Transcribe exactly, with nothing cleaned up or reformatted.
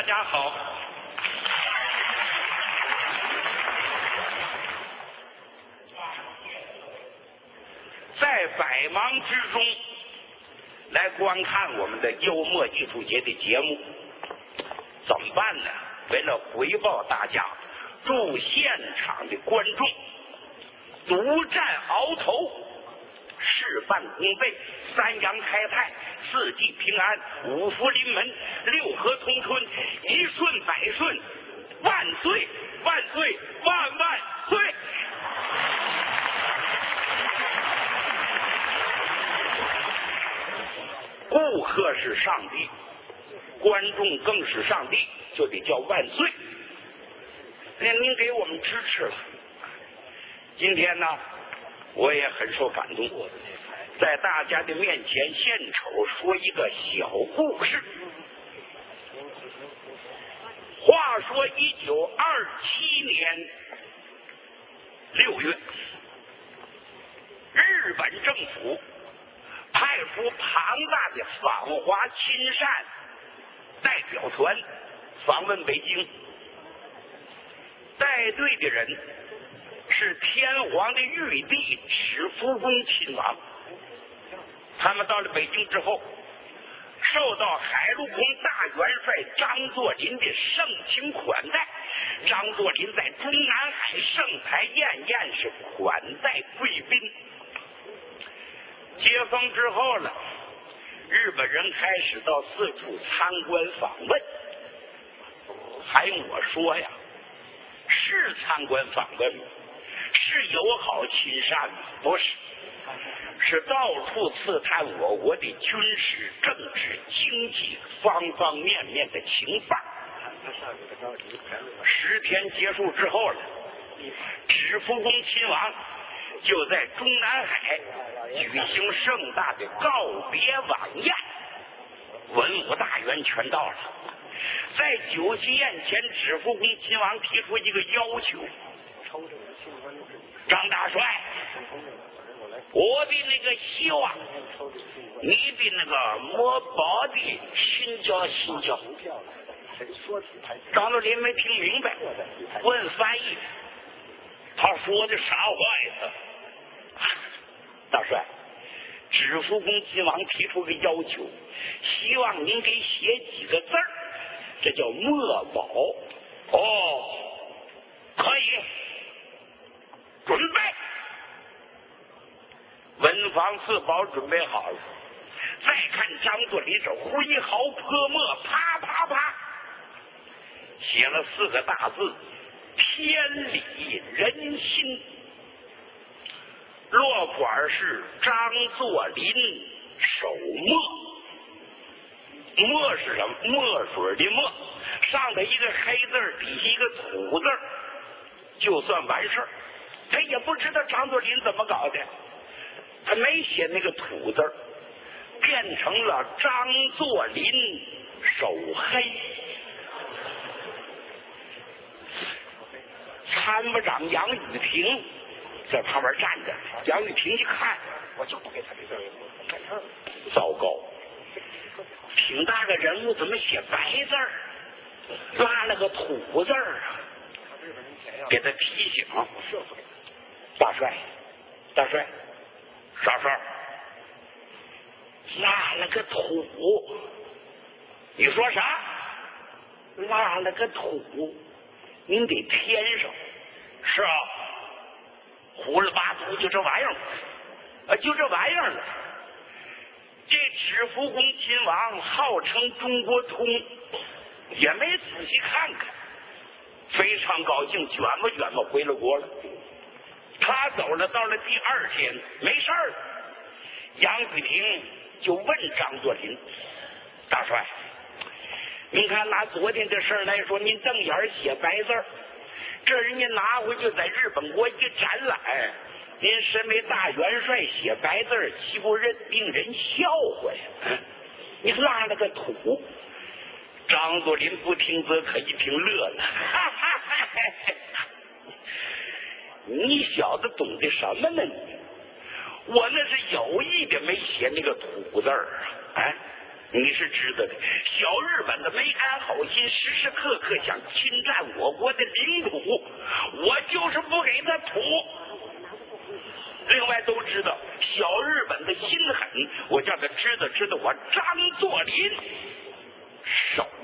家好。在百忙之中来观看我们的幽默艺术节的节目，怎么办呢？为了回报大家，祝现场的观众独占鳌头，事半功倍，三阳开泰，四季平安，五福临门，六合同春，一顺百顺，万岁万岁万万岁！顾客是上帝，观众更是上帝，就得叫万岁。那您给我们支持了。今天呢，我也很受感动，在大家的面前献丑说一个小故事。话说一九二七年六月，日本政府派出庞大的访华亲善代表团访问北京，带队的人是天皇的玉帝史福恭亲王。他们到了北京之后，受到海陆空大元帅张作霖的盛情款待。张作霖在中南海盛台宴宴，是款待贵宾。解放之后了，日本人开始到四处参观访问。还用我说呀？是参观访问吗？是友好亲善吗？不是，是到处刺探我国的军事、政治、经济方方面面的情报。十天结束之后了，史福恭亲王就在中南海举行盛大的告别晚宴，文武大员全到了。在酒席宴前，史福恭亲王提出一个要求：张大帅，我的那个希望，你的那个摸宝的新教新教。张作霖没听明白，问翻译，他说的啥话呀？大帅，史福恭亲王提出个要求，希望您给写几个字儿，这叫墨宝。哦，可以，准备。文房四宝准备好了，再看张作霖这挥毫泼墨，啪啪啪写了四个大字：天理人心。落款是张作霖手墨，墨是什么？墨水的墨，上头一个黑字，底下一个土字，就算完事儿。他也不知道张作霖怎么搞的，他没写那个土字，变成了张作霖手黑。参谋长杨雨婷在旁边站着，杨雨婷一看，我就不给他这字儿。糟糕，挺大个人物怎么写白字儿，拉了个土字儿啊？给他提醒，大帅，大帅，啥事儿？拉了个土，你说啥？拉了个土，您得添上。是啊，胡了八涂就这玩意儿，啊，就这玩意儿了。这史福恭亲王号称中国通，也没仔细看看，非常高兴，卷吧卷吧回了国了。他走了，到了第二天没事儿了，杨雨婷就问张作霖：大帅，您看拿昨天的事来说，您瞪眼写白字儿，这人家拿回去在日本国一展览，您身为大元帅写白字儿，岂不人令人笑话呀？嗯，你拉了个土。张作霖不听则可，一听乐了，哈哈哈哈！你小子懂得什么呢？你我那是有意的没写那个土字儿啊！哎， 你是知道的，小日本的没安好心，时时刻刻想侵占我国的领土，我就是不给他土。另外都知道小日本的心狠，我叫他知道知道我张作霖手